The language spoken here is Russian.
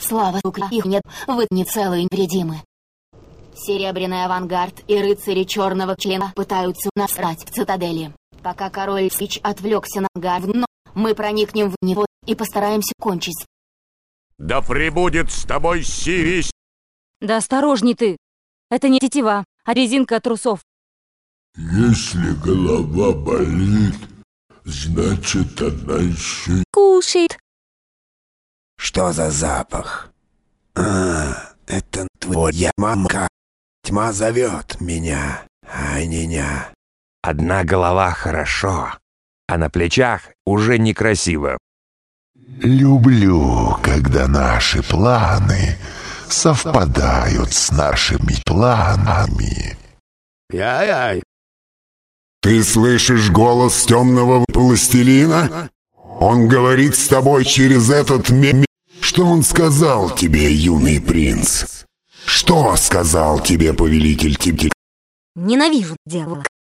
Слава, их нет, вы не целы и невредимы. Серебряный авангард и рыцари черного члена пытаются насрать в цитадели. Пока король Сич отвлекся на говно, мы проникнем в него и постараемся кончить. Да пребудет с тобой Сирис! Да осторожней ты! Это не тетива, а резинка от трусов. Если голова болит, значит она еще Кушает. Что за запах? Это твоя мамка. Тьма зовет меня, ай-ня-ня. Одна голова хорошо, а на плечах уже некрасиво. люблю, когда наши планы совпадают с нашими планами. Яй-яй. Ты слышишь голос темного властелина? Он говорит с тобой через этот мем. Что он сказал тебе, юный принц? Что сказал тебе повелитель Тибти? Ненавижу дело.